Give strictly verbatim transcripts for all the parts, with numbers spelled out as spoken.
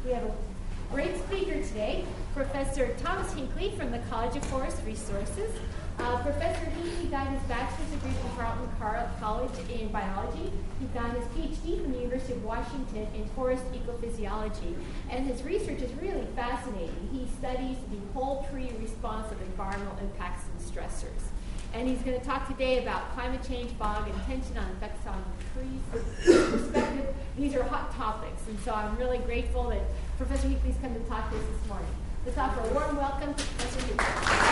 We have a great speaker today, Professor Thomas Hinckley from the College of Forest Resources. Uh, Professor Hinckley got his bachelor's degree from Carleton Car- College in biology. He got his P H D from the University of Washington in forest ecophysiology. And his research is really fascinating. He studies the whole tree response of environmental impacts and stressors. And he's going to talk today about climate change, fog, and tension on effects on trees. Perspective. These are hot topics, and so I'm really grateful that Professor Hinckley's come to talk to us this morning. Let's offer a warm welcome to Professor Hinckley.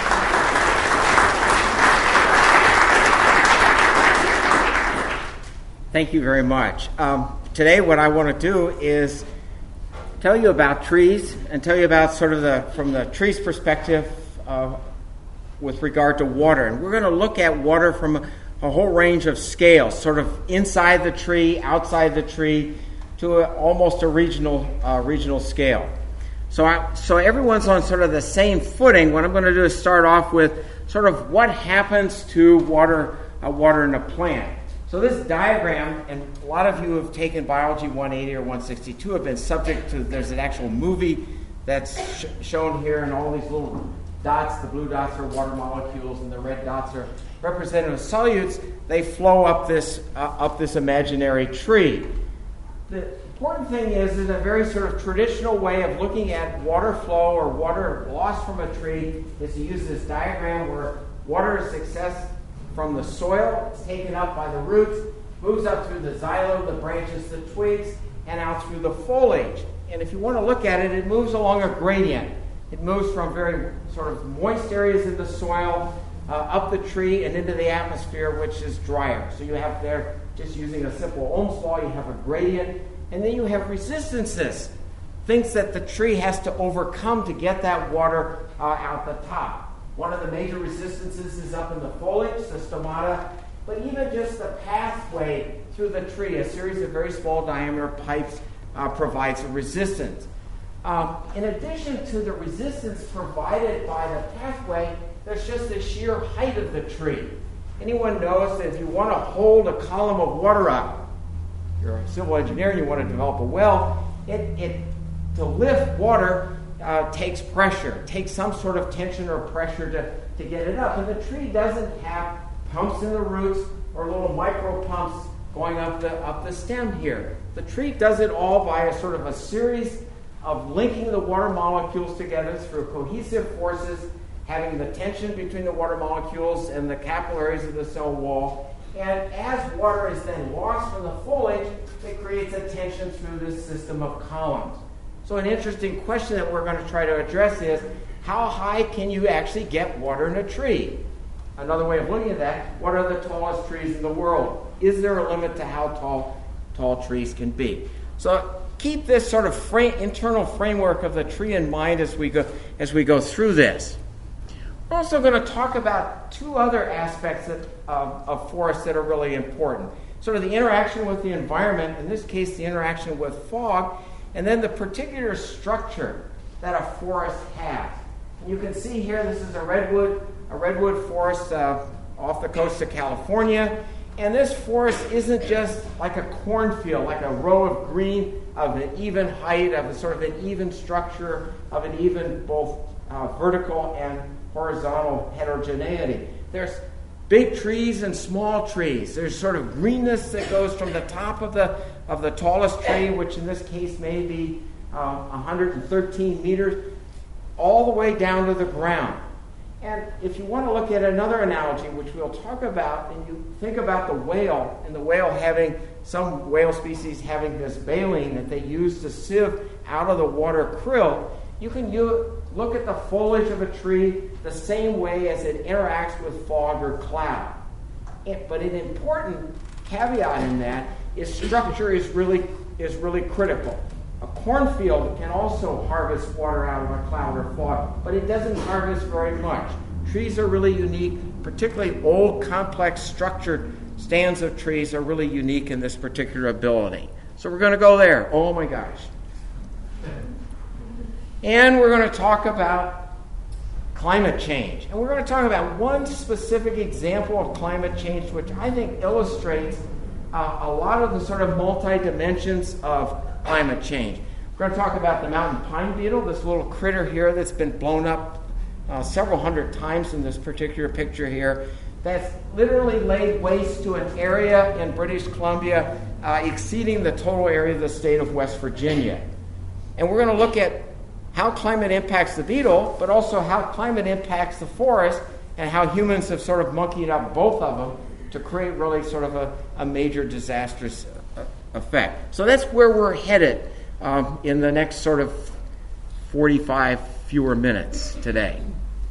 Thank you very much. Um, today what I want to do is tell you about trees and tell you about sort of the, from the tree's perspective uh, with regard to water. And we're going to look at water from a, a whole range of scales, sort of inside the tree, outside the tree, to a, almost a regional uh, regional scale. So, I, so everyone's on sort of the same footing. What I'm going to do is start off with sort of what happens to water, uh, water in a plant. So this diagram, and a lot of you who have taken Biology one eighty or one sixty-two have been subject to, there's an actual movie that's sh- shown here, and all these little dots, the blue dots are water molecules, and the red dots are representative solutes. They flow up this, uh, up this imaginary tree. The important thing is, in a very sort of traditional way of looking at water flow or water loss from a tree, is to use this diagram where water is excess from the soil, it's taken up by the roots, moves up through the xylem, the branches, the twigs, and out through the foliage. And if you want to look at it, it moves along a gradient. It moves from very sort of moist areas in the soil uh, up the tree and into the atmosphere, which is drier. So you have there, just using a simple Ohm's law, you have a gradient, and then you have resistances, things that the tree has to overcome to get that water uh, out the top. One of the major resistances is up in the foliage, the stomata, but even just the pathway through the tree, a series of very small diameter pipes uh, provides a resistance. Um, in addition to the resistance provided by the pathway, there's just the sheer height of the tree. Anyone knows that if you want to hold a column of water up, you're a civil engineer and you want to develop a well, it, it to lift water uh, takes pressure, takes some sort of tension or pressure to, to get it up. And the tree doesn't have pumps in the roots or little micro pumps going up the, up the stem here. The tree does it all by a sort of a series of linking the water molecules together through cohesive forces, having the tension between the water molecules and the capillaries of the cell wall. And as water is then lost from the foliage, it creates a tension through this system of columns. So an interesting question that we're going to try to address is, how high can you actually get water in a tree? Another way of looking at that, what are the tallest trees in the world? Is there a limit to how tall tall trees can be? So keep this sort of frame, internal framework of the tree in mind as we go as we go through this. We're also going to talk about two other aspects that, uh, of forests that are really important. Sort of the interaction with the environment, in this case the interaction with fog, and then the particular structure that a forest has. And you can see here, this is a redwood, a redwood forest uh, off the coast of California. And this forest isn't just like a cornfield, like a row of green of an even height, of a sort of an even structure, of an even both uh, vertical and horizontal heterogeneity. There's big trees and small trees. There's sort of greenness that goes from the top of the of the tallest tree, which in this case may be um, one hundred thirteen meters, all the way down to the ground. And if you want to look at another analogy, which we'll talk about, and you think about the whale, and the whale having, some whale species having this baleen that they use to sieve out of the water krill, you can u- look at the foliage of a tree the same way as it interacts with fog or cloud. It, but an important caveat in that is structure is really, is really critical. A cornfield can also harvest water out of a cloud or fog, but it doesn't harvest very much. Trees are really unique, particularly old, complex, structured stands of trees are really unique in this particular ability. So we're going to go there. Oh my gosh. And we're going to talk about climate change. And we're going to talk about one specific example of climate change, which I think illustrates uh, a lot of the sort of multi-dimensions of climate change. We're going to talk about the mountain pine beetle, this little critter here that's been blown up uh, several hundred times in this particular picture here, that's literally laid waste to an area in British Columbia uh, exceeding the total area of the state of West Virginia. And we're going to look at how climate impacts the beetle, but also how climate impacts the forest, and how humans have sort of monkeyed up both of them to create really sort of a, a major disastrous uh, effect. So that's where we're headed um, in the next sort of forty-five fewer minutes today.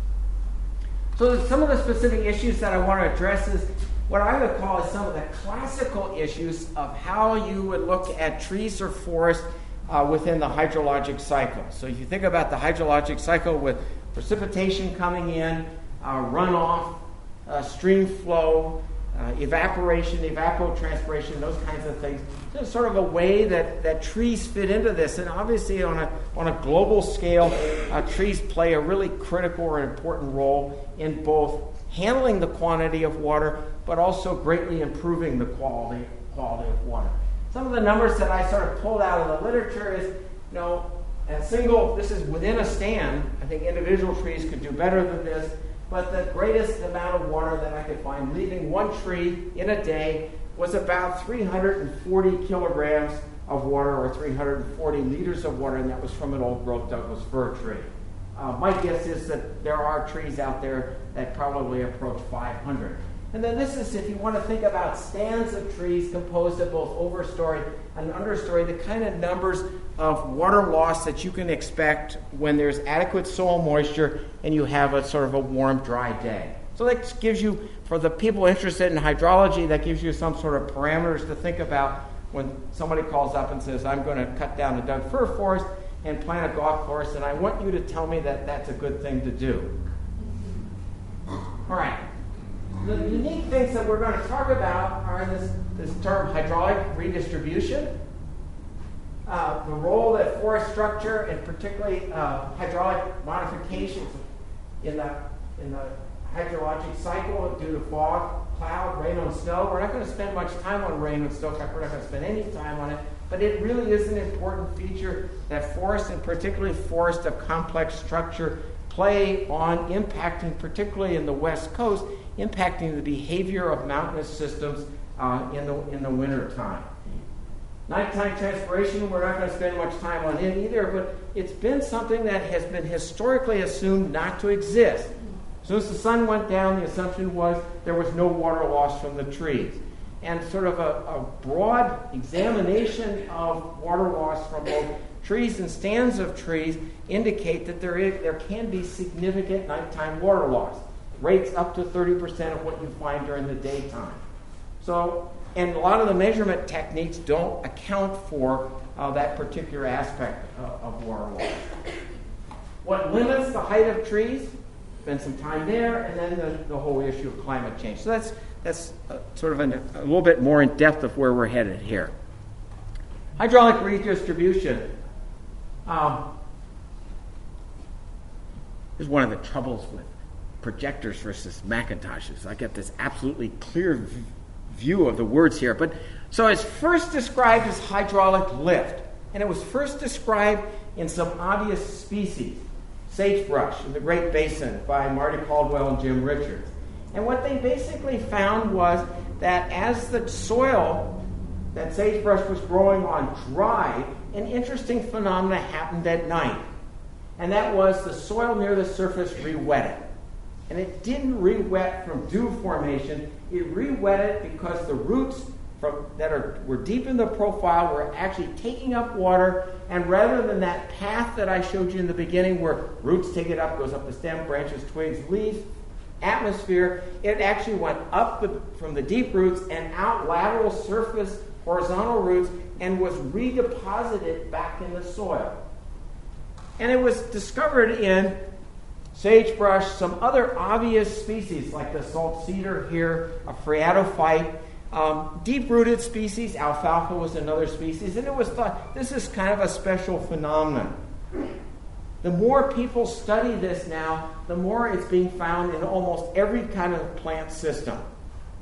So some of the specific issues that I want to address is what I would call is some of the classical issues of how you would look at trees or forests uh, within the hydrologic cycle. So if you think about the hydrologic cycle with precipitation coming in, uh, runoff, uh, stream flow, uh, evaporation, evapotranspiration, those kinds of things. So it's sort of a way that, that trees fit into this. And obviously on a, on a global scale, uh, trees play a really critical or important role in both handling the quantity of water, but also greatly improving the quality, quality of water. Some of the numbers that I sort of pulled out of the literature is, you know, a single, this is within a stand. I think individual trees could do better than this. But the greatest amount of water that I could find leaving one tree in a day was about three hundred forty kilograms of water, or three hundred forty liters of water, and that was from an old-growth Douglas fir tree. Uh, my guess is that there are trees out there that probably approach five hundred. And then this is, if you want to think about stands of trees composed of both overstory and understory, the kind of numbers of water loss that you can expect when there's adequate soil moisture and you have a sort of a warm, dry day. So that gives you, for the people interested in hydrology, that gives you some sort of parameters to think about when somebody calls up and says, I'm going to cut down a Doug fir forest and plant a golf course, and I want you to tell me that that's a good thing to do. All right. The unique things that we're going to talk about are this, this term hydraulic redistribution, uh, the role that forest structure and particularly uh, hydraulic modifications in the, in the hydrologic cycle due to fog, cloud, rain, and snow. We're not going to spend much time on rain and snow. In fact, we're not going to spend any time on it. But it really is an important feature that forests, and particularly forests of complex structure, play on impacting, particularly in the West Coast, impacting the behavior of mountainous systems uh, in the in the winter time. Nighttime transpiration, we're not going to spend much time on it either, but it's been something that has been historically assumed not to exist. As soon as the sun went down, the assumption was there was no water loss from the trees. And sort of a, a broad examination of water loss from both trees and stands of trees indicate that there is there can be significant nighttime water loss. Rates up to thirty percent of what you find during the daytime. So, and a lot of the measurement techniques don't account for uh, that particular aspect uh, of water loss. What limits the height of trees? Spend some time there, and then the, the whole issue of climate change. So that's that's uh, sort of an, a little bit more in depth of where we're headed here. Hydraulic redistribution. Um, is one of the troubles with projectors versus Macintoshes. I get this absolutely clear v- view of the words here. But so it's first described as hydraulic lift, and it was first described in some obvious species, sagebrush in the Great Basin by Marty Caldwell and Jim Richards. And what they basically found was that as the soil that sagebrush was growing on dried, an interesting phenomena happened at night. And that was the soil near the surface re-wetted. And it didn't re-wet from dew formation. It re-wetted because the roots from, that are, were deep in the profile were actually taking up water. And rather than that path that I showed you in the beginning where roots take it up, goes up the stem, branches, twigs, leaves, atmosphere, it actually went up the, from the deep roots and out lateral surface, horizontal roots, and was redeposited back in the soil. And it was discovered in sagebrush, some other obvious species like the salt cedar here, a phreatophyte, um, deep-rooted species. Alfalfa was another species, and it was thought this is kind of a special phenomenon. The more people study this now, the more it's being found in almost every kind of plant system.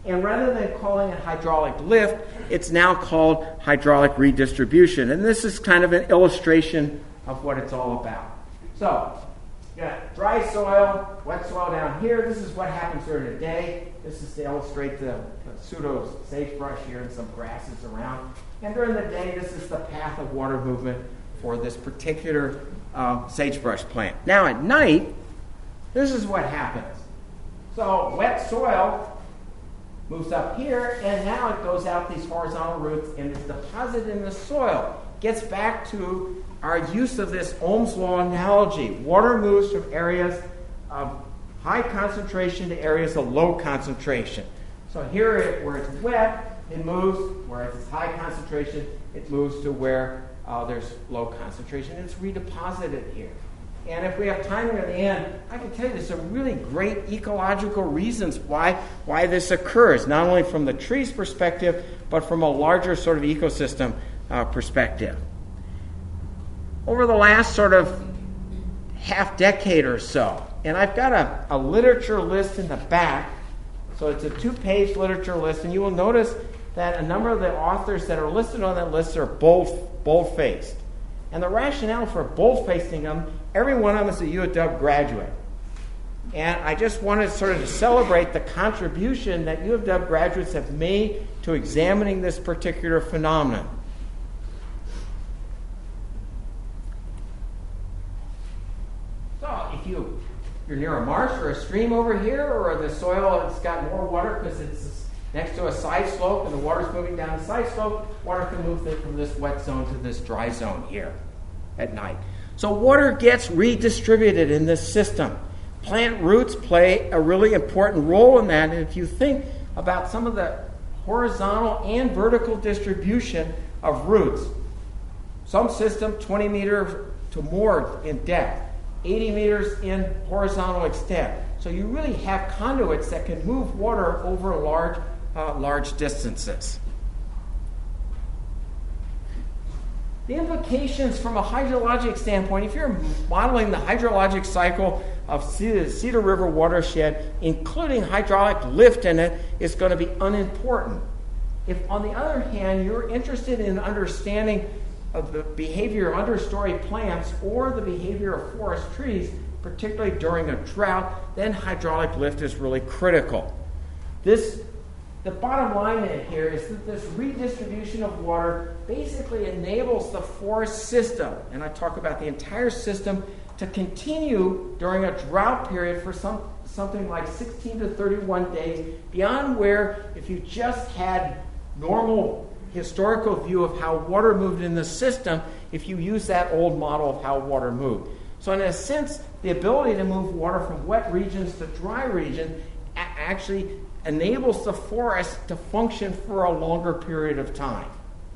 And rather than calling it hydraulic lift, it's now called hydraulic redistribution. And this is kind of an illustration of what it's all about. So, you got dry soil, wet soil down here. This is what happens during the day. This is to illustrate the, the pseudo sagebrush here and some grasses around. And during the day, this is the path of water movement for this particular uh, sagebrush plant. Now at night, this is what happens. So wet soil moves up here, and now it goes out these horizontal roots and is deposited in the soil. Gets back to our use of this Ohm's law analogy. Water moves from areas of high concentration to areas of low concentration. So here, it, where it's wet, it moves. Where it's high concentration, it moves to where uh, there's low concentration. It's redeposited here. And if we have time at the end, I can tell you there's some really great ecological reasons why, why this occurs, not only from the tree's perspective, but from a larger sort of ecosystem uh, perspective. Over the last sort of half decade or so, and I've got a, a literature list in the back, so it's a two-page literature list, and you will notice that a number of the authors that are listed on that list are bold, bold-faced. And the rationale for bold-facing them, every one of them is a U W graduate. And I just wanted sort of to celebrate the contribution that U W graduates have made to examining this particular phenomenon. So if you, you're near a marsh or a stream over here, or the soil has got more water because it's next to a side slope and the water's moving down the side slope, water can move from this wet zone to this dry zone here at night. So water gets redistributed in this system. Plant roots play a really important role in that. And if you think about some of the horizontal and vertical distribution of roots, some system twenty meters to more in depth, eighty meters in horizontal extent. So you really have conduits that can move water over large, uh, large distances. The implications from a hydrologic standpoint, if you're modeling the hydrologic cycle of Cedar, Cedar River watershed, including hydraulic lift in it, is going to be unimportant. If, on the other hand, you're interested in understanding of the behavior of understory plants or the behavior of forest trees, particularly during a drought, then hydraulic lift is really critical. This, the bottom line in here is that this redistribution of water basically enables the forest system, and I talk about the entire system, to continue during a drought period for some something like sixteen to thirty-one days, beyond where if you just had normal historical view of how water moved in the system, if you use that old model of how water moved. So in a sense, the ability to move water from wet regions to dry region a- actually enables the forest to function for a longer period of time.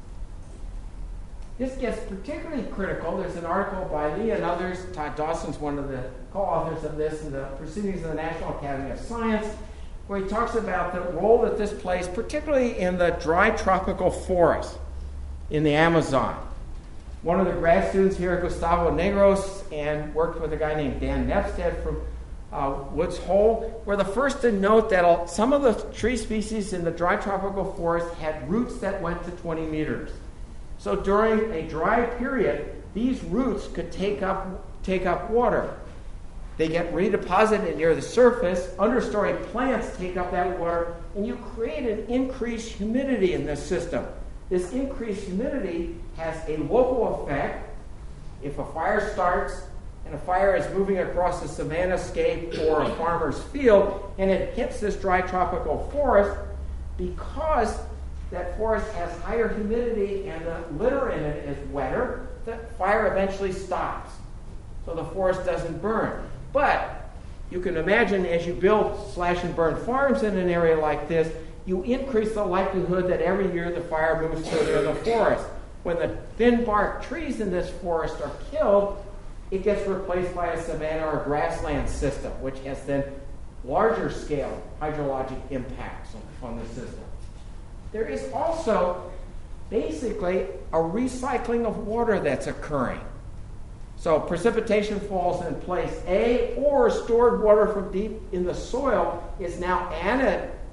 This gets particularly critical. There's an article by Lee and others. Todd Dawson's one of the co-authors of this in the Proceedings of the National Academy of Science, where he talks about the role that this plays, particularly in the dry tropical forest in the Amazon. One of the grad students here, Gustavo Negros, and worked with a guy named Dan Nepstead from uh, Woods Hole, were the first to note that some of the tree species in the dry tropical forest had roots that went to twenty meters. So during a dry period, these roots could take up, take up water. They get redeposited near the surface. Understory plants take up that water, and you create an increased humidity in this system. This increased humidity has a local effect. If a fire starts and a fire is moving across a savanna scape or a farmer's field, and it hits this dry tropical forest, because that forest has higher humidity and the litter in it is wetter, the fire eventually stops. So the forest doesn't burn. But you can imagine as you build slash and burn farms in an area like this, you increase the likelihood that every year the fire moves further in the forest. When the thin bark trees in this forest are killed, it gets replaced by a savanna or grassland system, which has then larger scale hydrologic impacts on, on the system. There is also basically a recycling of water that's occurring. So precipitation falls in place A, or stored water from deep in the soil is now added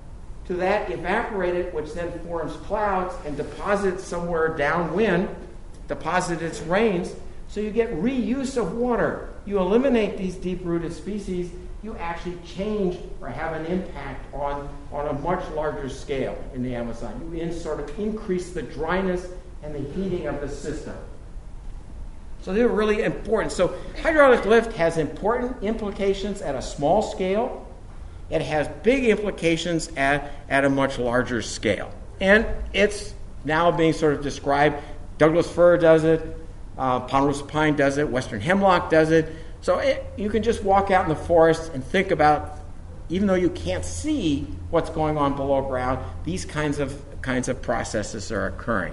to that, evaporate it, which then forms clouds and deposits somewhere downwind, deposit its rains, so you get reuse of water. You eliminate these deep-rooted species, you actually change or have an impact on, on a much larger scale in the Amazon. You in, sort of increase the dryness and the heating of the system. So they're really important. So hydraulic lift has important implications at a small scale. It has big implications at, at a much larger scale. And it's now being sort of described. Douglas fir does it, uh, ponderosa pine does it, western hemlock does it. So it, you can just walk out in the forest and think about, even though you can't see what's going on below ground, these kinds of kinds of processes are occurring.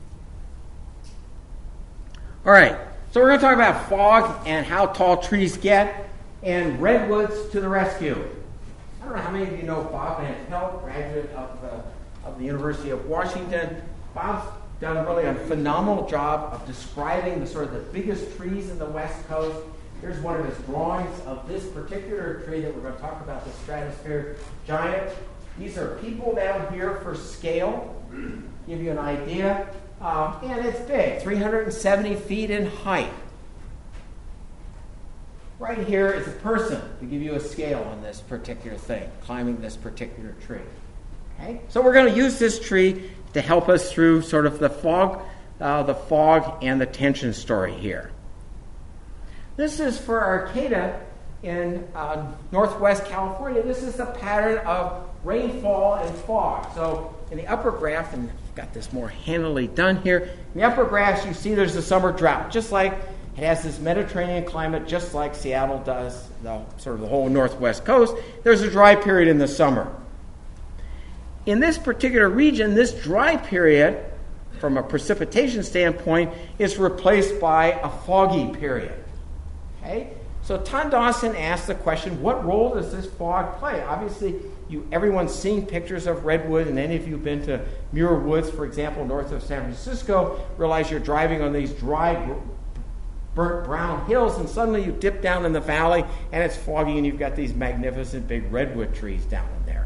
All right, so we're going to talk about fog and how tall trees get, and redwoods to the rescue. I don't know how many of you know Bob Van Pelt, graduate of, uh, of the University of Washington. Bob's done really a phenomenal job of describing the sort of the biggest trees in the West Coast. Here's one of his drawings of this particular tree that we're going to talk about, the Stratosphere giant. These are people down here for scale, give you an idea. Um, and it's big, three hundred seventy feet in height. Right here is a person to give you a scale on this particular thing, climbing this particular tree. Okay? So we're going to use this tree to help us through sort of the fog, uh, the fog and the tension story here. This is for Arcata in uh, northwest California. This is the pattern of rainfall and fog. So in the upper graph, and I've got this more handily done here, in the upper graphs you see there's a summer drought, just like it has this Mediterranean climate, just like Seattle does, the, sort of the whole northwest coast. There's a dry period in the summer. In this particular region, this dry period, from a precipitation standpoint, is replaced by a foggy period. Okay? So Tom Dawson asked the question, what role does this fog play? Obviously, you, everyone's seen pictures of redwood, and any of you have been to Muir Woods, for example, north of San Francisco, realize you're driving on these dry, burnt brown hills, and suddenly you dip down in the valley, and it's foggy, and you've got these magnificent big redwood trees down in there.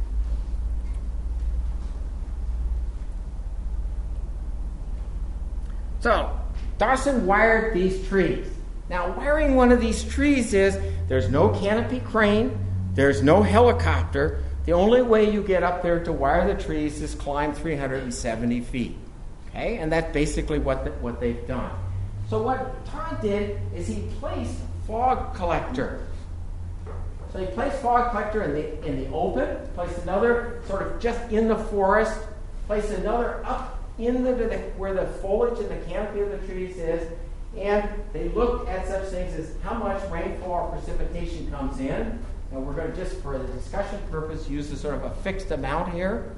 So, Dawson wired these trees. Now, wiring one of these trees is there's no canopy crane, there's no helicopter. The only way you get up there to wire the trees is climb three hundred seventy feet. Okay? And that's basically what, the, what they've done. So what Todd did is he placed fog collector. So he placed fog collector in the, in the open, placed another sort of just in the forest, placed another up in the, the where the foliage and the canopy of the trees is, and they looked at such things as how much rainfall or precipitation comes in. And we're going to just, for the discussion purpose, use a sort of a fixed amount here.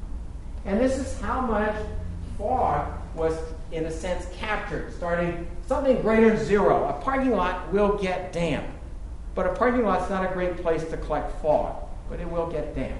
And this is how much fog was, in a sense, captured, starting something greater than zero. A parking lot will get damp, but a parking lot's not a great place to collect fog, but it will get damp.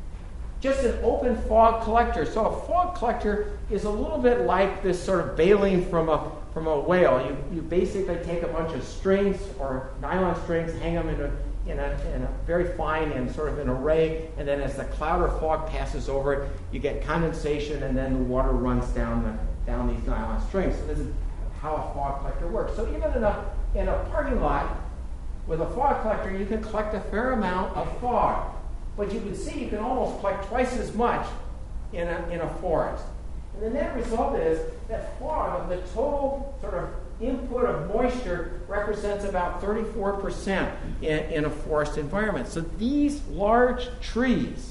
Just an open fog collector. So a fog collector is a little bit like this sort of baleen from a from a whale. You you basically take a bunch of strings or nylon strings, hang them in a in a, in a very fine and sort of an array, and then as the cloud or fog passes over it, you get condensation, and then the water runs down the, down these nylon strings. So this is how a fog collector works. So even in a in a parking lot with a fog collector, you can collect a fair amount of fog. But you can see you can almost collect twice as much in a, in a forest. And the net result is that fog, of the total sort of input of moisture, represents about thirty-four percent in, in a forest environment. So these large trees,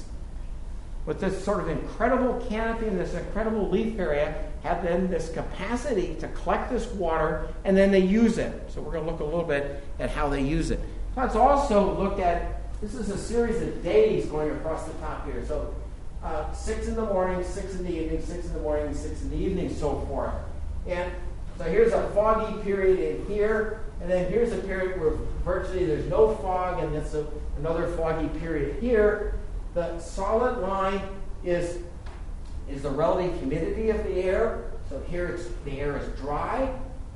with this sort of incredible canopy and this incredible leaf area, have then this capacity to collect this water, and then they use it. So we're going to look a little bit at how they use it. Let's also look at, this is a series of days going across the top here. So uh, six in the morning, six in the evening, six in the morning, six in the evening, so forth. And so here's a foggy period in here, and then here's a period where virtually there's no fog, and it's a, another foggy period here. The solid line is, is the relative humidity of the air. So here it's, the air is dry,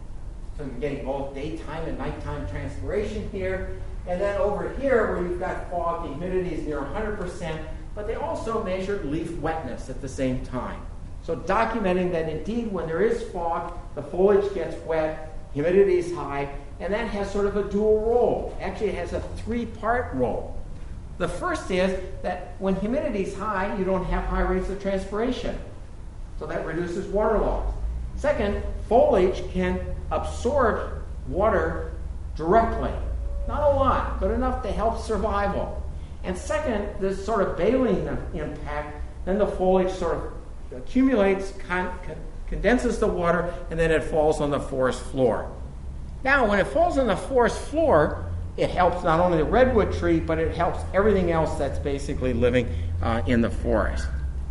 so you're getting both daytime and nighttime transpiration here. And then over here, where you've got fog, the humidity is near one hundred percent. but they also measured leaf wetness at the same time. So documenting that indeed when there is fog, the foliage gets wet, humidity is high, and that has sort of a dual role. Actually, it has a three-part role. The first is that when humidity is high, you don't have high rates of transpiration. So that reduces water loss. Second, foliage can absorb water directly. Not a lot, but enough to help survival. And second, this sort of baleen impact, then the foliage sort of accumulates, con- con- condenses the water, and then it falls on the forest floor. Now, when it falls on the forest floor, it helps not only the redwood tree, but it helps everything else that's basically living uh, in the forest.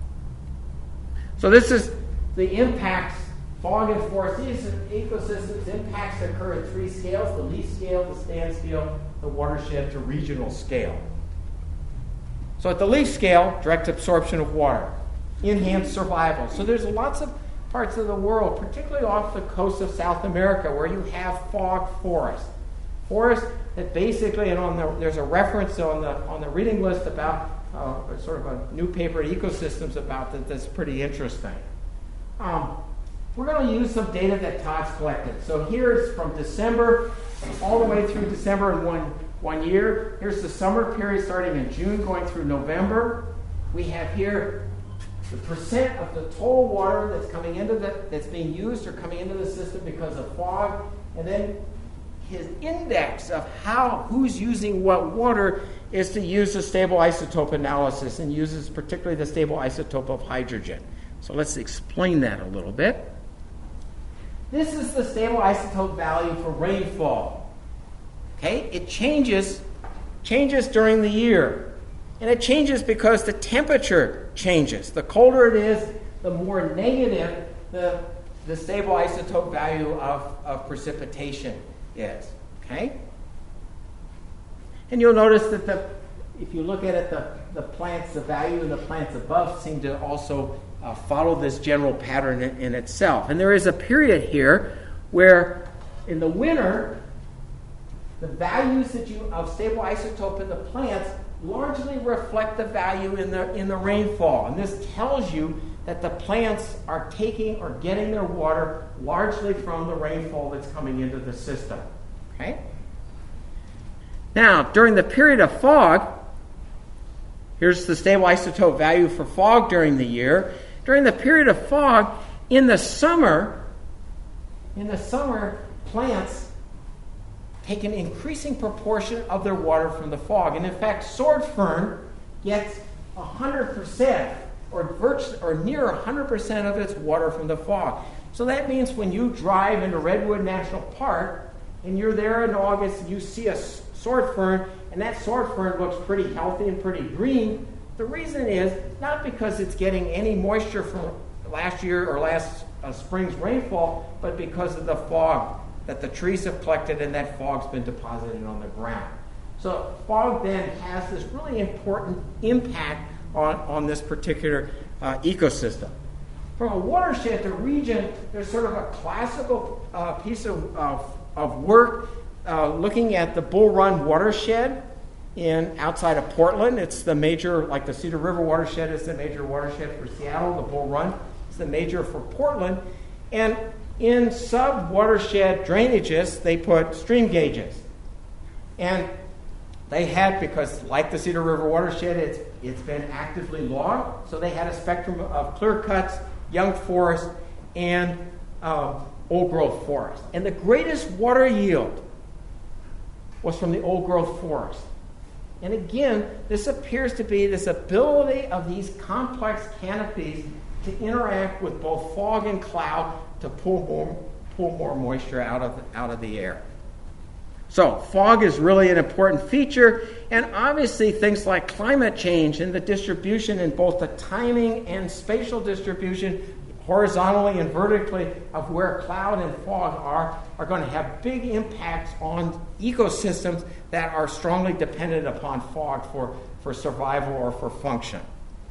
So this is the impacts, fog and forest ecosystems. Impacts occur at three scales: the leaf scale, the stand scale, the watershed to regional scale. So at the leaf scale, direct absorption of water, enhanced survival. So there's lots of parts of the world, particularly off the coast of South America, where you have fog forest. Forest that basically, and on the, there's a reference on the on the reading list about uh, sort of a new paper, Ecosystems, about that that's pretty interesting. Um, we're going to use some data that Todd's collected. So here's from December all the way through December in one, one year. Here's the summer period starting in June going through November. We have here the percent of the total water that's coming into the, that's being used or coming into the system because of fog, and then his index of how who's using what water is to use the stable isotope analysis, and uses particularly the stable isotope of hydrogen. So let's explain that a little bit. This is the stable isotope value for rainfall. Okay, it changes changes during the year, and it changes because the temperature changes. The colder it is, the more negative the the stable isotope value of, of precipitation is. Okay? And you'll notice that the if you look at it, the, the plants, the value in the plants above seem to also uh, follow this general pattern in, in itself. And there is a period here where in the winter, the values that you of stable isotope in the plants largely reflect the value in the in the rainfall. And this tells you that the plants are taking or getting their water largely from the rainfall that's coming into the system. Okay? Now, during the period of fog, here's the stable isotope value for fog during the year. During the period of fog, in the summer, in the summer, plants take an increasing proportion of their water from the fog. And in fact, sword fern gets one hundred percent or virtually, or near one hundred percent of its water from the fog. So that means when you drive into Redwood National Park and you're there in August and you see a sword fern, and that sword fern looks pretty healthy and pretty green, the reason is not because it's getting any moisture from last year or last uh, spring's rainfall, but because of the fog that the trees have collected and that fog's been deposited on the ground. So fog then has this really important impact on, on this particular uh, ecosystem. From a watershed to region, there's sort of a classical uh, piece of, of, of work uh, looking at the Bull Run watershed in outside of Portland. It's the major, like the Cedar River watershed is the major watershed for Seattle. The Bull Run is the major for Portland. And in sub-watershed drainages, they put stream gauges. And they had, because like the Cedar River watershed, it's, it's been actively logged, so they had a spectrum of clear cuts, young forest, and um, old-growth forest. And the greatest water yield was from the old-growth forest. And again, this appears to be this ability of these complex canopies to interact with both fog and cloud to pull more, pull more moisture out of, the, out of the air. So fog is really an important feature, and obviously things like climate change and the distribution in both the timing and spatial distribution, horizontally and vertically, of where cloud and fog are, are going to have big impacts on ecosystems that are strongly dependent upon fog for, for survival or for function.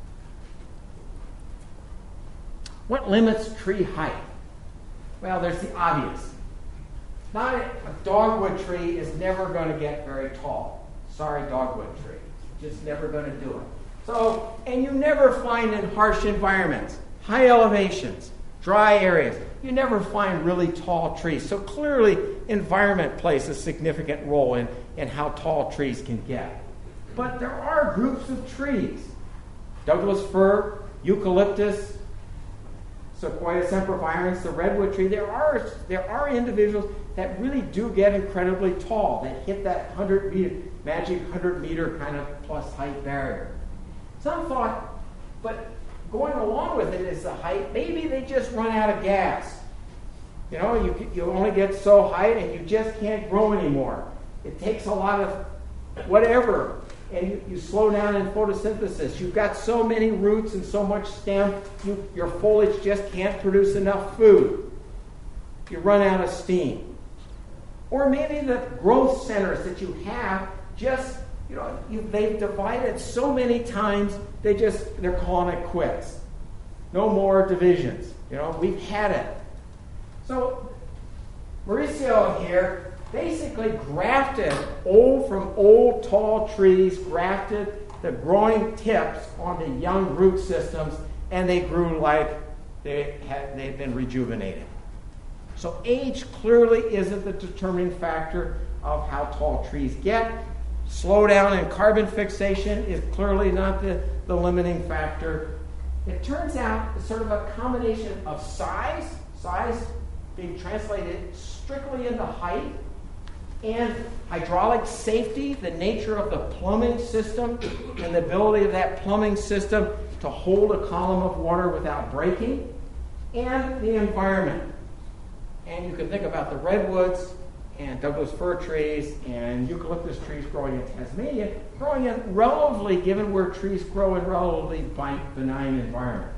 What limits tree height? Well, there's the obvious. Not a, a dogwood tree is never going to get very tall. Sorry, dogwood tree. Just never going to do it. So, and you never find in harsh environments, high elevations, dry areas, you never find really tall trees. So clearly, environment plays a significant role in, in how tall trees can get. But there are groups of trees. Douglas fir, eucalyptus, Sequoia sempervirens, the redwood tree. There are, there are individuals that really do get incredibly tall, that hit that one hundred meter, magic one hundred meter kind of plus height barrier. Some thought, but going along with it is the height. Maybe they just run out of gas. You know, you, you only get so high and you just can't grow anymore. It takes a lot of whatever, and you, you slow down in photosynthesis. You've got so many roots and so much stem, you, your foliage just can't produce enough food. You run out of steam. Or maybe the growth centers that you have just, you know, you, they've divided so many times, they just, they're calling it quits. No more divisions. You know, we've had it. So Mauricio here basically grafted old from old tall trees, grafted the growing tips onto young root systems, and they grew like they had they've been rejuvenated. So age clearly isn't the determining factor of how tall trees get. Slowdown in carbon fixation is clearly not the, the limiting factor. It turns out it's sort of a combination of size, size being translated strictly into height, and hydraulic safety, the nature of the plumbing system and the ability of that plumbing system to hold a column of water without breaking, and the environment. And you can think about the redwoods and Douglas fir trees and eucalyptus trees growing in Tasmania, growing in relatively, given where trees grow in relatively benign environments.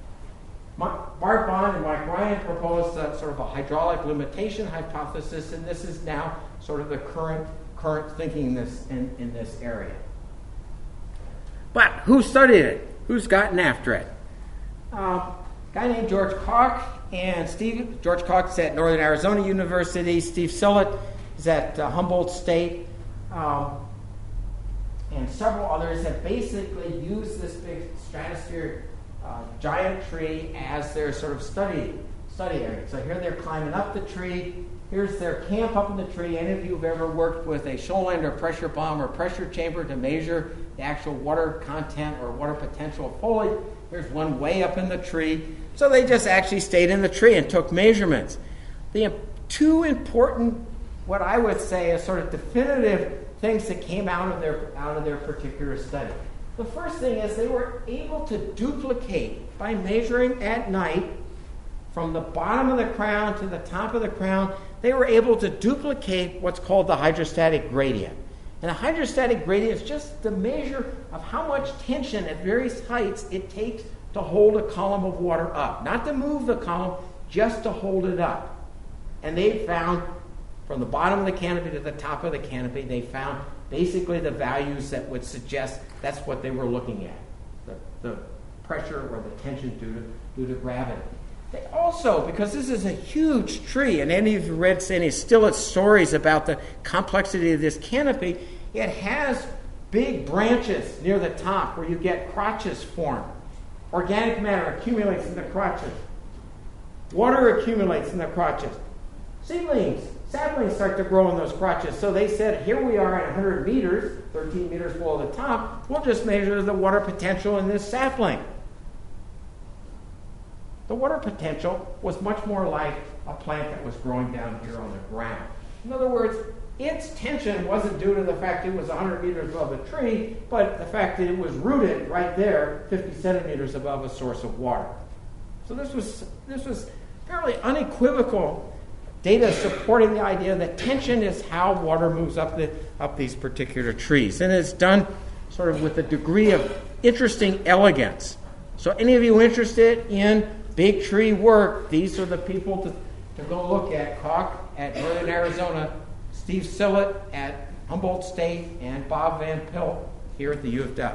Bart Bond and Mike Ryan proposed a, sort of a hydraulic limitation hypothesis, and this is now sort of the current current thinking in this, in, in this area. But who studied it? Who's gotten after it? Uh, a guy named George Koch and Steve. George Koch is at Northern Arizona University. Steve Sillett is at uh, Humboldt State. Um, and several others have basically used this big stratosphere Uh, giant tree as their sort of study study area. So here they're climbing up the tree. Here's their camp up in the tree. Any of you who've ever worked with a Scholander pressure bomb or pressure chamber to measure the actual water content or water potential of foliage, there's one way up in the tree. So they just actually stayed in the tree and took measurements. The two important, what I would say, is sort of definitive things that came out of their out of their particular study. The first thing is they were able to duplicate by measuring at night from the bottom of the crown to the top of the crown. They were able to duplicate what's called the hydrostatic gradient. And the hydrostatic gradient is just the measure of how much tension at various heights it takes to hold a column of water up. Not to move the column, just to hold it up. And they found from the bottom of the canopy to the top of the canopy, they found basically the values that would suggest that's what they were looking at, the, the pressure or the tension due to, due to gravity. They also, because this is a huge tree, and any of you read any Stillett stories about the complexity of this canopy, it has big branches near the top where you get crotches formed. Organic matter accumulates in the crotches. Water accumulates in the crotches. Seedlings, saplings start to grow in those crotches. So they said, here we are at one hundred meters, thirteen meters below the top. We'll just measure the water potential in this sapling. The water potential was much more like a plant that was growing down here on the ground. In other words, its tension wasn't due to the fact it was one hundred meters above the tree, but the fact that it was rooted right there, fifty centimeters above a source of water. So this was this was fairly unequivocal data supporting the idea that tension is how water moves up the up these particular trees. And it's done sort of with a degree of interesting elegance. So any of you interested in big tree work, these are the people to, to go look at. Koch at Northern Arizona, Steve Sillett at Humboldt State, and Bob Van Pelt here at the U of W.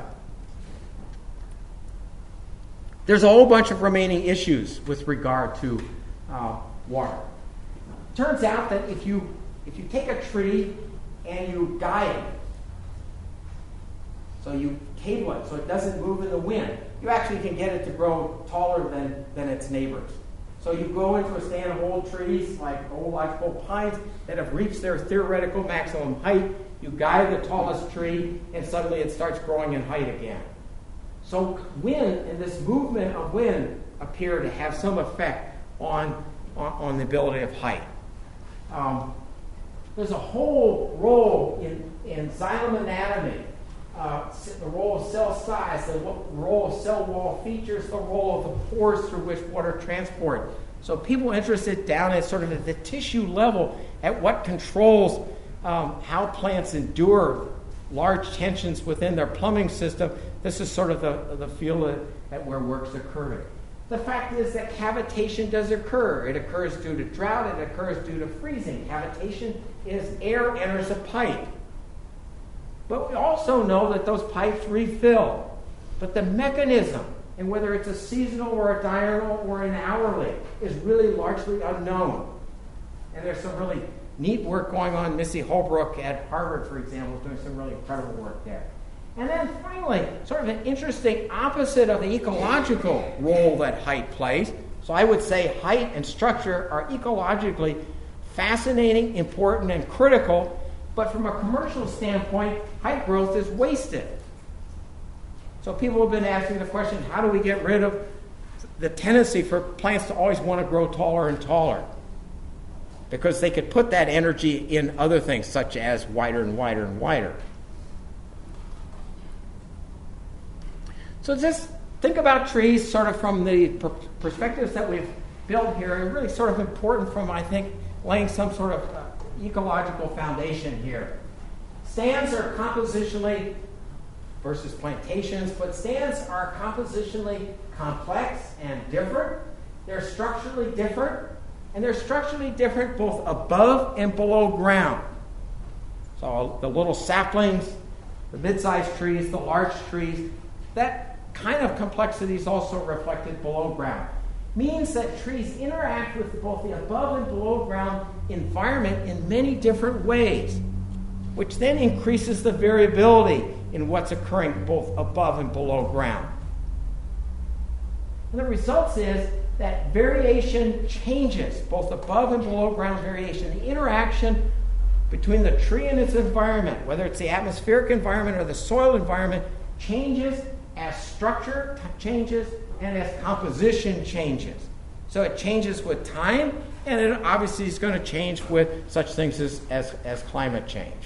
There's a whole bunch of remaining issues with regard to uh, water. Turns out that if you if you take a tree and you guide it So you cable it so it doesn't move in the wind. You actually can get it to grow taller than, than its neighbors. So you go into a stand of old trees, like old lodgepole pines, that have reached their theoretical maximum height. You guide the tallest tree, and suddenly it starts growing in height again. So wind and this movement of wind appear to have some effect on, on, on the ability of height. Um, there's a whole role in, in xylem anatomy. Uh, the role of cell size, the role of cell wall features, the role of the pores through which water transport. So people interested down at sort of at the tissue level at what controls um, how plants endure large tensions within their plumbing system. This is sort of the, the field that, that where work's occurring. The fact is that cavitation does occur. It occurs due to drought. It occurs due to freezing. Cavitation is air enters a pipe. But we also know that those pipes refill. But the mechanism, and whether it's a seasonal or a diurnal or an hourly, is really largely unknown. And there's some really neat work going on. Missy Holbrook at Harvard, for example, is doing some really incredible work there. And then finally, sort of an interesting opposite of the ecological role that height plays. So I would say height and structure are ecologically fascinating, important, and critical. But from a commercial standpoint, height growth is wasted. So people have been asking the question, how do we get rid of the tendency for plants to always want to grow taller and taller? Because they could put that energy in other things, such as wider and wider and wider. So just think about trees sort of from the per- perspectives that we've built here, and really sort of important from, I think, laying some sort of uh, ecological foundation here. Stands are compositionally, versus plantations, but stands are compositionally complex and different. They're structurally different, and they're structurally different both above and below ground. So the little saplings, the mid-sized trees, the large trees, that kind of complexity is also reflected below ground. Means that trees interact with both the above and below ground environment in many different ways, which then increases the variability in what's occurring both above and below ground. And the result is that variation changes, both above and below ground variation. The interaction between the tree and its environment, whether it's the atmospheric environment or the soil environment, changes as structure changes and as composition changes. So it changes with time, and it obviously is going to change with such things as, as, as climate change.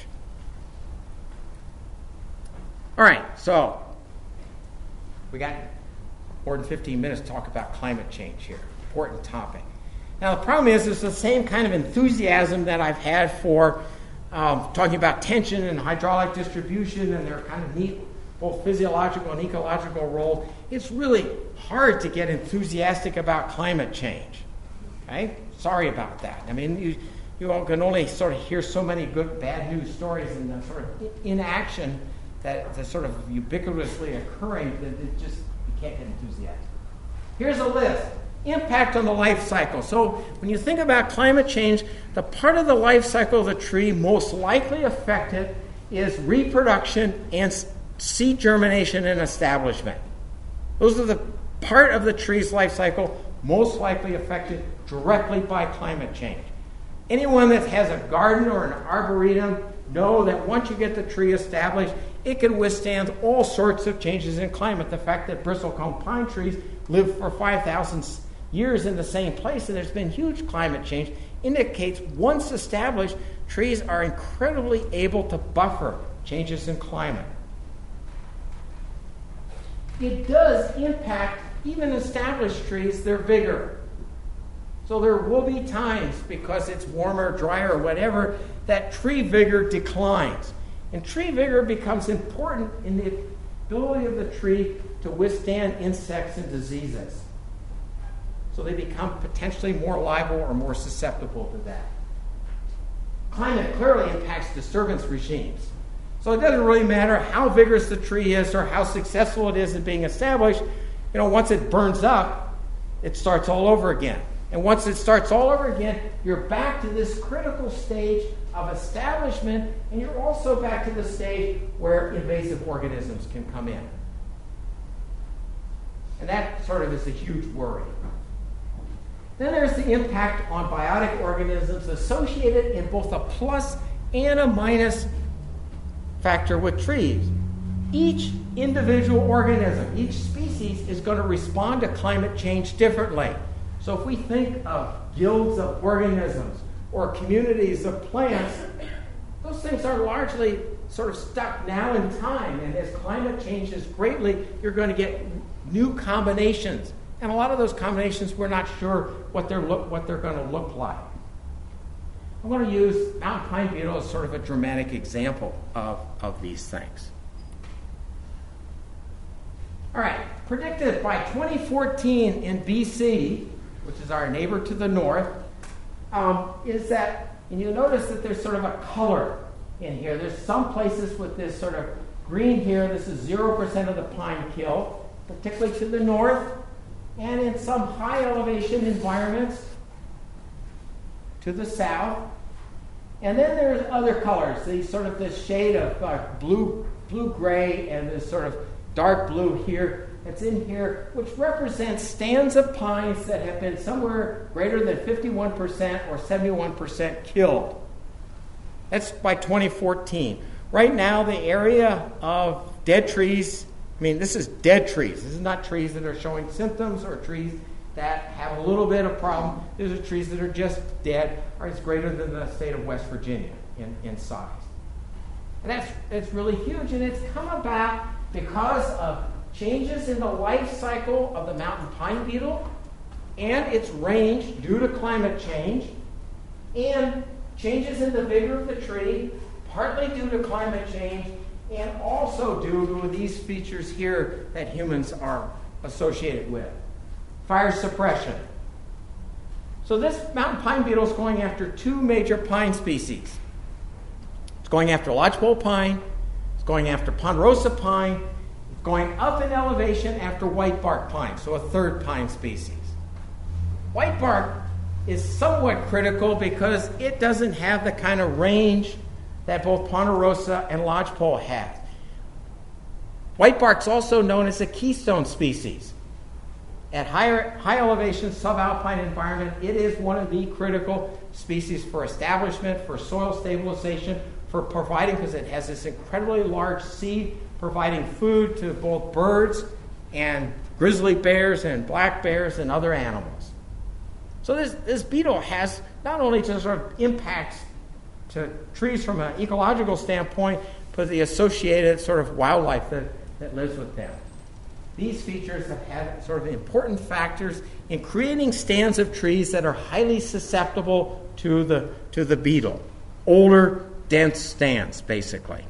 All right, so we got more than fifteen minutes to talk about climate change here. Important topic. Now, the problem is, it's the same kind of enthusiasm that I've had for um, talking about tension and hydraulic distribution and their kind of neat both physiological and ecological role. It's really hard to get enthusiastic about climate change. Okay? Sorry about that. I mean, you you all can only sort of hear so many good, bad news stories and the sort of inaction that that's sort of ubiquitously occurring that it just, you can't get enthusiastic. Here's a list. Impact on the life cycle. So when you think about climate change, the part of the life cycle of the tree most likely affected is reproduction and seed germination and establishment. Those are the part of the tree's life cycle most likely affected directly by climate change. Anyone that has a garden or an arboretum know that once you get the tree established, it can withstand all sorts of changes in climate. The fact that bristlecone pine trees live for five thousand years in the same place and there's been huge climate change indicates once established, trees are incredibly able to buffer changes in climate. It does impact even established trees, their vigor. So there will be times, because it's warmer, drier, whatever, that tree vigor declines. And tree vigor becomes important in the ability of the tree to withstand insects and diseases. So they become potentially more liable or more susceptible to that. Climate clearly impacts disturbance regimes. So it doesn't really matter how vigorous the tree is or how successful it is in being established. You know, once it burns up, it starts all over again. And once it starts all over again, you're back to this critical stage of establishment, and you're also back to the stage where invasive organisms can come in. And that sort of is a huge worry. Then there's the impact on biotic organisms associated in both a plus and a minus factor with trees. Each individual organism, each species is going to respond to climate change differently. So if we think of guilds of organisms or communities of plants, those things are largely sort of stuck now in time. And as climate changes greatly, you're going to get new combinations. And a lot of those combinations, we're not sure what they're, look, what they're going to look like. I'm going to use mountain pine beetle as sort of a dramatic example of, of these things. All right, predicted by twenty fourteen in B C, which is our neighbor to the north, um, is that, and you'll notice that there's sort of a color in here. There's some places with this sort of green here. This is zero percent of the pine kill, particularly to the north, and in some high elevation environments to the south. And then there's other colors, these sort of this shade of uh, blue, blue-gray and this sort of dark blue here that's in here, which represents stands of pines that have been somewhere greater than fifty-one percent or seventy-one percent killed. That's by twenty fourteen. Right now, the area of dead trees, I mean, this is dead trees. This is not trees that are showing symptoms or trees that have a little bit of problem. These are trees that are just dead, or it's greater than the state of West Virginia in, in size. And that's, that's really huge, and it's come about because of changes in the life cycle of the mountain pine beetle and its range due to climate change, and changes in the vigor of the tree, partly due to climate change, and also due to these features here that humans are associated with. Fire suppression. So this mountain pine beetle is going after two major pine species. It's going after lodgepole pine, it's going after ponderosa pine, it's going up in elevation after white bark pine, so a third pine species. White bark is somewhat critical because it doesn't have the kind of range that both ponderosa and lodgepole have. White bark's also known as a keystone species. At higher, high elevation subalpine environment, it is one of the critical species for establishment, for soil stabilization, for providing, because it has this incredibly large seed, providing food to both birds and grizzly bears and black bears and other animals. So this, this beetle has not only just sort of impacts to trees from an ecological standpoint, but the associated sort of wildlife that, that lives with them. These features have had sort of important factors in creating stands of trees that are highly susceptible to the, to the beetle. Older, dense stands, basically.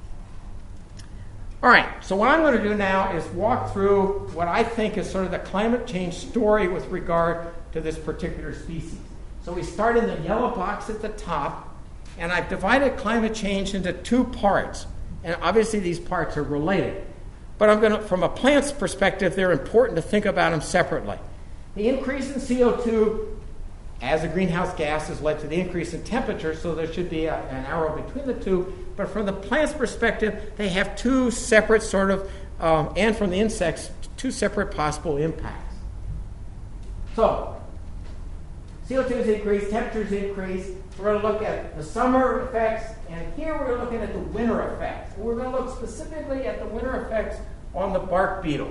All right, so what I'm going to do now is walk through what I think is sort of the climate change story with regard to this particular species. So we start in the yellow box at the top, and I've divided climate change into two parts. And obviously these parts are related. But I'm going to, from a plant's perspective, they're important to think about them separately. The increase in C O two as a greenhouse gas has led to the increase in temperature, so there should be a, an arrow between the two. But from the plant's perspective, they have two separate sort of, um, and from the insects, two separate possible impacts. So, C O two is increased, temperatures increase. We're going to look at the summer effects, and here we're looking at the winter effects. And we're going to look specifically at the winter effects on the bark beetle.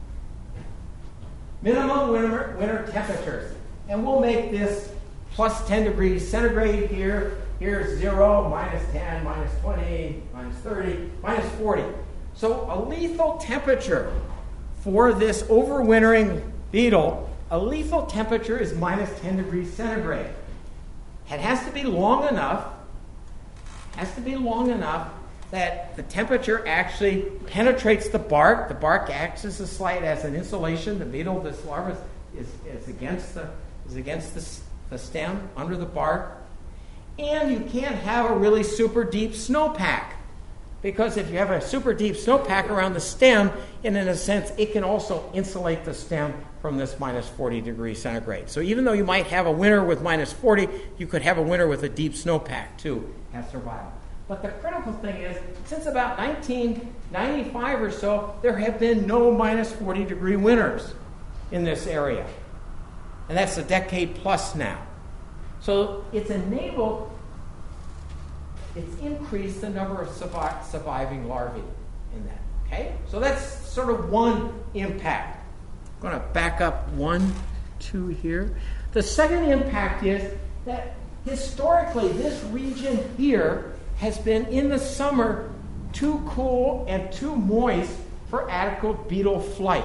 Minimum winter, winter temperatures. And we'll make this plus ten degrees centigrade here. Here's zero, minus ten, minus twenty, minus thirty, minus forty. So a lethal temperature for this overwintering beetle, a lethal temperature is minus ten degrees centigrade. It has to be long enough, has to be long enough that the temperature actually penetrates the bark. The bark acts as a slight as an insulation. The beetle, this larva, is, is against the is against the, the stem under the bark. And you can't have a really super deep snowpack. because if you have a super deep snowpack around the stem, and in a sense, it can also insulate the stem from this minus forty degrees centigrade. So even though you might have a winter with minus forty, you could have a winter with a deep snowpack too as survival. But the critical thing is, since about nineteen ninety-five or so, there have been no minus forty degree winters in this area. And that's a decade plus now. So it's enabled, it's increased the number of survi- surviving larvae in that. Okay? So that's sort of one impact. I'm going to back up one, two here. The second impact is that historically this region here has been in the summer too cool and too moist for adequate beetle flight.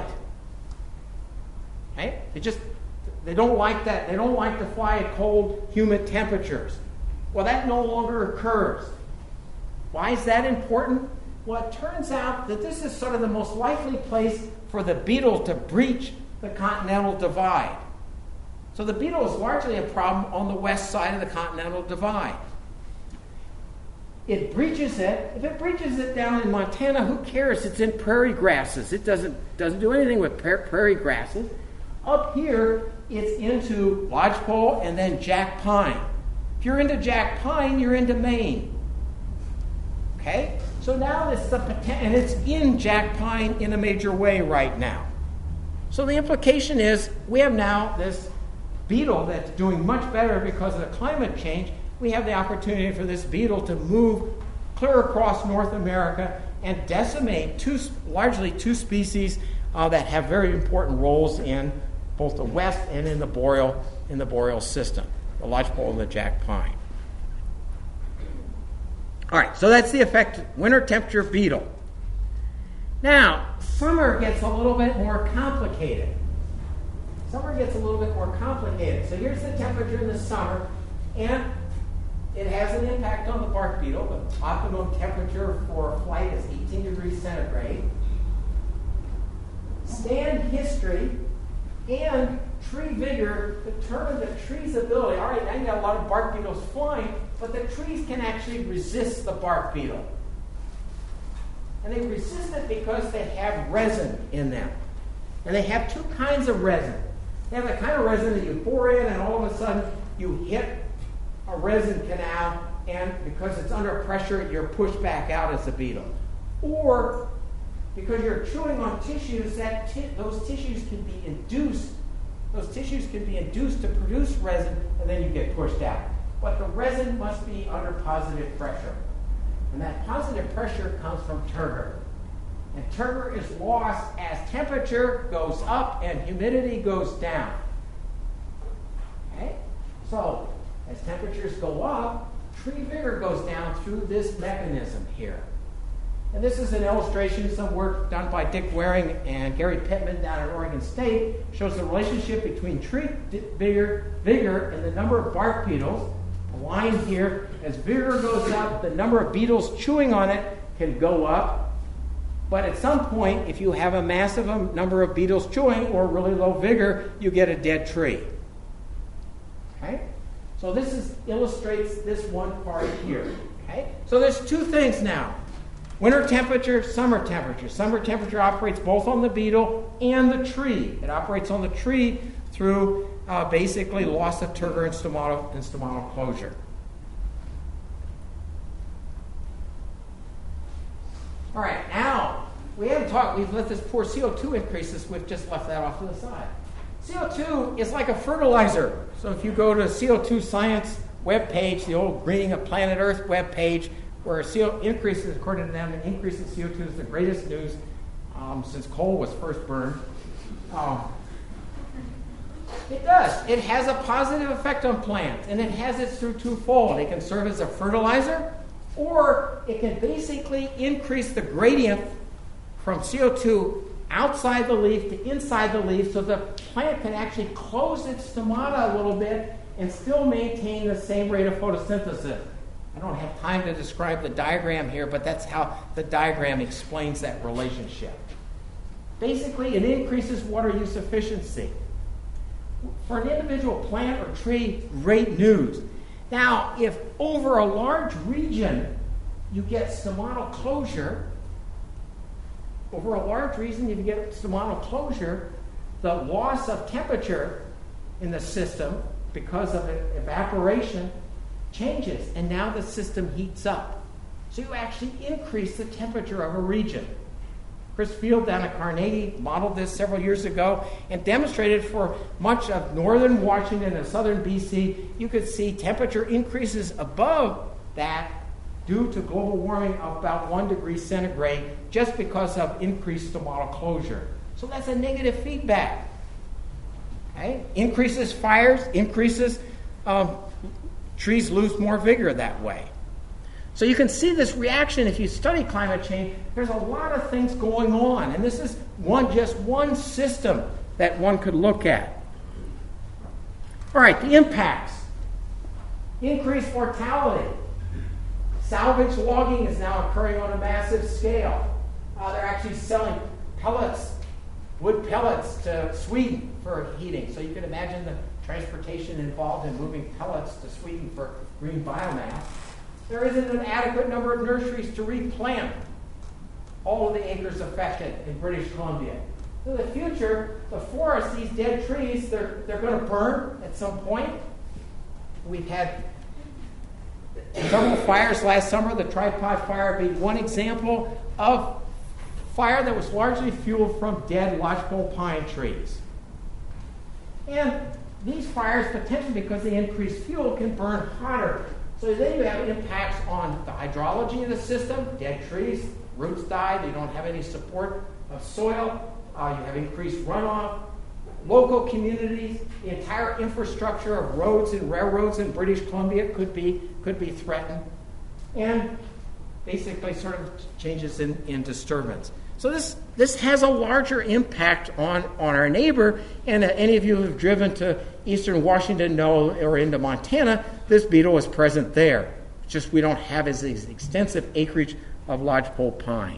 Okay? They just they don't like that. They don't like to fly at cold, humid temperatures. Well, that no longer occurs. Why is that important? Well, it turns out that this is sort of the most likely place for the beetle to breach the continental divide. So the beetle is largely a problem on the west side of the continental divide. It breaches it. If it breaches it down in Montana, who cares? It's in prairie grasses. It doesn't, doesn't do anything with prairie grasses. Up here, it's into lodgepole and then jack pine. If you're into jack pine, you're into Maine. Okay? So now it's the potential, and it's in jack pine in a major way right now. So the implication is we have now this beetle that's doing much better because of the climate change. We have the opportunity for this beetle to move clear across North America and decimate two, largely two species uh, that have very important roles in both the west and in the boreal in the boreal system, the lodgepole and the jack pine. All right, so that's the effect, winter temperature beetle. Now, summer gets a little bit more complicated. Summer gets a little bit more complicated. So here's the temperature in the summer, and it has an impact on the bark beetle. The optimum temperature for flight is eighteen degrees centigrade. Stand history and tree vigor determine the tree's ability. All right, now you got a lot of bark beetles flying, but the trees can actually resist the bark beetle. And they resist it because they have resin in them. And they have two kinds of resin. They have the kind of resin that you pour in and all of a sudden you hit a resin canal, and because it's under pressure, you're pushed back out as a beetle. Or because you're chewing on tissues, that t- those tissues can be induced. Those tissues can be induced to produce resin, and then you get pushed out. But the resin must be under positive pressure. And that positive pressure comes from turgor. And turgor is lost as temperature goes up and humidity goes down. Okay? So, as temperatures go up, tree vigor goes down through this mechanism here. And this is an illustration of some work done by Dick Waring and Gary Pittman down at Oregon State. Shows the relationship between tree vigor, vigor and the number of bark beetles. The line here, as vigor goes up, the number of beetles chewing on it can go up. But at some point, if you have a massive number of beetles chewing or really low vigor, you get a dead tree. Okay? So this is, illustrates this one part here. Okay? So there's two things now. Winter temperature, summer temperature. Summer temperature operates both on the beetle and the tree. It operates on the tree through uh, basically loss of turgor and stomatal, and stomatal closure. All right, now, we haven't talked, we've let this poor C O two increases, we've just left that off to the side. C O two is like a fertilizer. So if you go to C O two Science webpage, the old Greening of Planet Earth webpage, where C O increases, according to them, an increase in C O two is the greatest news um, since coal was first burned. Um, it does. It has a positive effect on plants, and it has it through twofold. It can serve as a fertilizer, or it can basically increase the gradient from C O two outside the leaf to inside the leaf, so the plant can actually close its stomata a little bit and still maintain the same rate of photosynthesis. I don't have time to describe the diagram here, but that's how the diagram explains that relationship. Basically, it increases water use efficiency. For an individual plant or tree, great news. Now, if over a large region you get stomatal closure. Over a large region, if you get stomatal closure, the loss of temperature in the system because of evaporation changes, and now the system heats up. So you actually increase the temperature of a region. Chris Field down at Carnegie modeled this several years ago and demonstrated for much of northern Washington and southern B C, you could see temperature increases above that due to global warming of about one degree centigrade just because of increased stomatal closure. So that's a negative feedback. Okay? Increases fires, increases, um, trees lose more vigor that way. So you can see this reaction if you study climate change. There's a lot of things going on, and this is one just one system that one could look at. All right, the impacts. Increased mortality. Salvage logging is now occurring on a massive scale. Uh, they're actually selling pellets, wood pellets to Sweden for heating. So you can imagine the transportation involved in moving pellets to Sweden for green biomass. There isn't an adequate number of nurseries to replant all of the acres affected in British Columbia. In the future, the forests, these dead trees, they're, they're going to burn at some point. We've had several fires last summer. The tripod fire being one example of fire that was largely fueled from dead lodgepole pine trees. And these fires, potentially because they increase fuel, can burn hotter. So then you have impacts on the hydrology of the system, dead trees, roots die, you don't have any support of soil, uh, you have increased runoff. Local communities, the entire infrastructure of roads and railroads in British Columbia could be could be threatened. And basically sort of changes in, in disturbance. So this this has a larger impact on, on our neighbor, and uh, any of you who have driven to eastern Washington know, or into Montana, this beetle is present there. It's just we don't have as extensive acreage of lodgepole pine.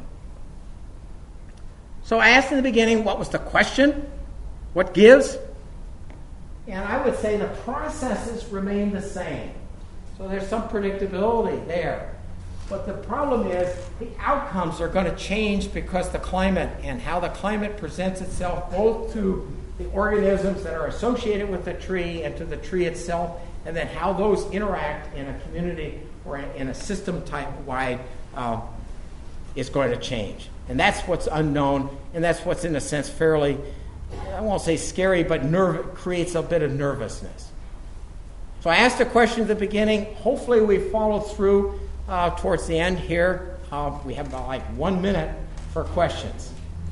So I asked in the beginning, what was the question? What gives? And I would say the processes remain the same. So there's some predictability there. But the problem is the outcomes are going to change because the climate and how the climate presents itself both to the organisms that are associated with the tree and to the tree itself, and then how those interact in a community or in a system type wide uh, is going to change. And that's what's unknown, and that's what's in a sense fairly, I won't say scary, but nerve, creates a bit of nervousness. So I asked a question at the beginning. Hopefully we followed through uh, towards the end here. Uh, we have about like one minute for questions.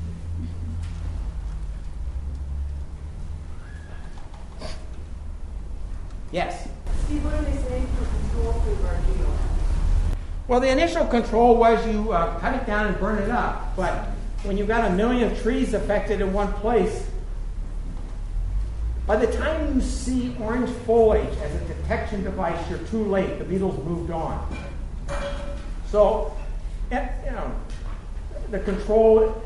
Yes? Steve, what are they saying for control for Barbados? Well, the initial control was you uh, cut it down and burn it up. But when you've got a million trees affected in one place, by the time you see orange foliage as a detection device, you're too late. The beetle's moved on. So, you know, the control,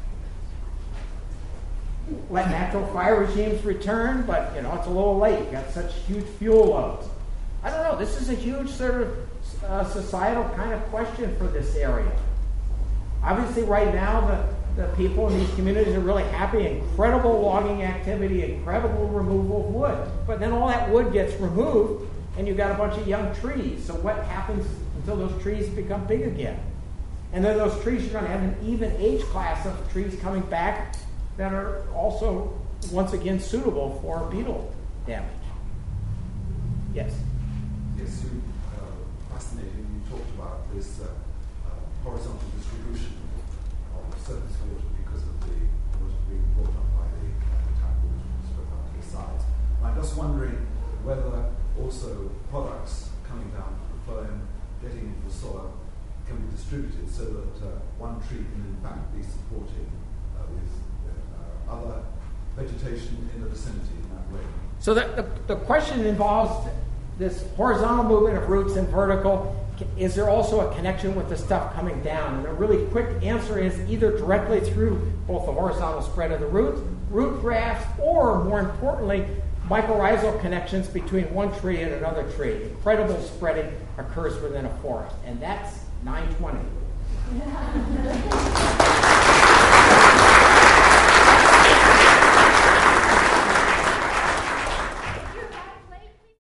let natural fire regimes return, but, you know, it's a little late. You've got such huge fuel loads. I don't know. This is a huge sort of uh, societal kind of question for this area. Obviously, right now, the, the people in these communities are really happy. Incredible logging activity, incredible removal of wood. But then all that wood gets removed, and you've got a bunch of young trees. So what happens until those trees become big again? And then those trees, you're going to have an even age class of trees coming back that are also, once again, suitable for beetle damage. Yes? Yes, you, uh, fascinating. You talked about this uh, uh, horizontal distribution of surface water because of the water being brought up by the tap water and spread out to the sides. I'm just wondering whether also products coming down from the phloem, getting into the soil, can be distributed so that uh, one tree can in fact be supported uh, with uh, other vegetation in the vicinity in that way. So the, the, the question involves this horizontal movement of roots and vertical. Is there also a connection with the stuff coming down? And a really quick answer is either directly through both the horizontal spread of the roots, root grafts, or more importantly, mycorrhizal connections between one tree and another tree. Incredible spreading occurs within a forest. And that's nine twenty.